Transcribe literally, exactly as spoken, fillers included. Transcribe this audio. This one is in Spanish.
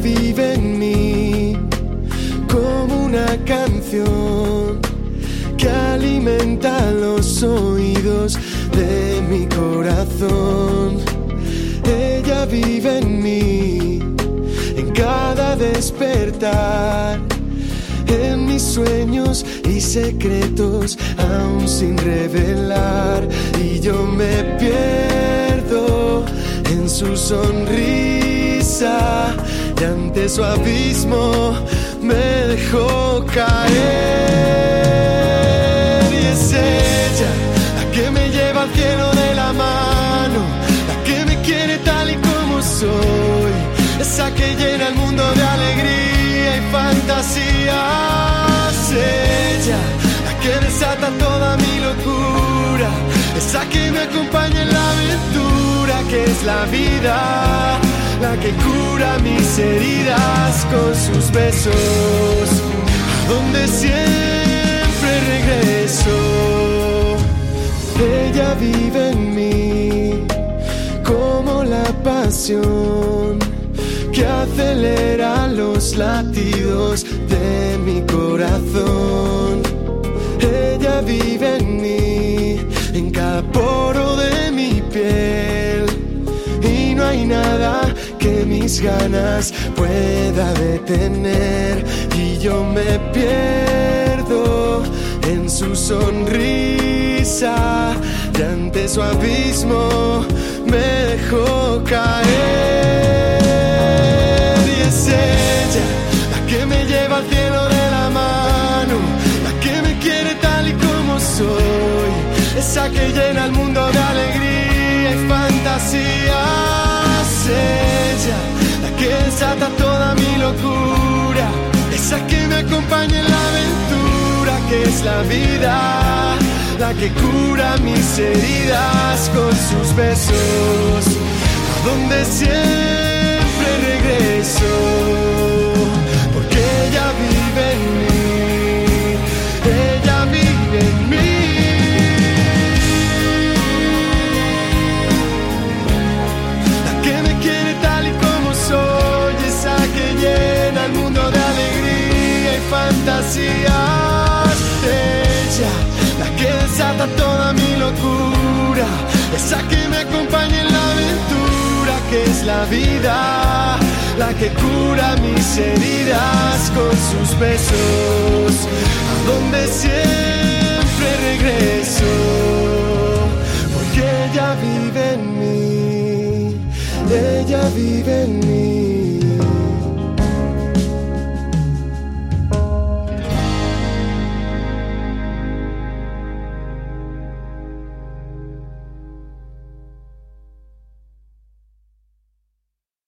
vive en mí como una canción que alimenta los oídos de mi corazón. Ella vive en mí, en cada despertar, en mis sueños y secretos aún sin revelar. Y yo me pierdo en su sonrisa y ante su abismo me dejó caer. Y es ella la que me lleva al cielo de la mano, la que me quiere tal y como soy, esa que llena el mundo de alegría y fantasías. Ella la que desata toda mi locura, esa que me acompaña en la aventura que es la vida, la que cura mis heridas con sus besos, a donde siempre regreso. Ella vive en mí como la pasión que acelera los latidos de mi corazón. Ella vive en mí, en cada poro de mi piel, y no hay nada que mis ganas pueda detener. Y yo me pierdo en su sonrisa y ante su abismo me dejó caer. Y es ella la que me lleva al cielo de la mano, la que me quiere tal y como soy, esa que llena el mundo de alegría y fantasías. Ella la que desata toda mi locura, esa que me acompaña en la aventura que es la vida, la que cura mis heridas con sus besos, a donde siempre regreso, porque ella vive en mí, ella vive en mí. La que me quiere tal y como soy, esa que llena el mundo de alegría y fantasías. Ella la que desata toda mi locura, esa que me acompaña en la aventura que es la vida, la que cura mis heridas con sus besos, a donde siempre regreso, porque ella vive en mí, ella vive en mí.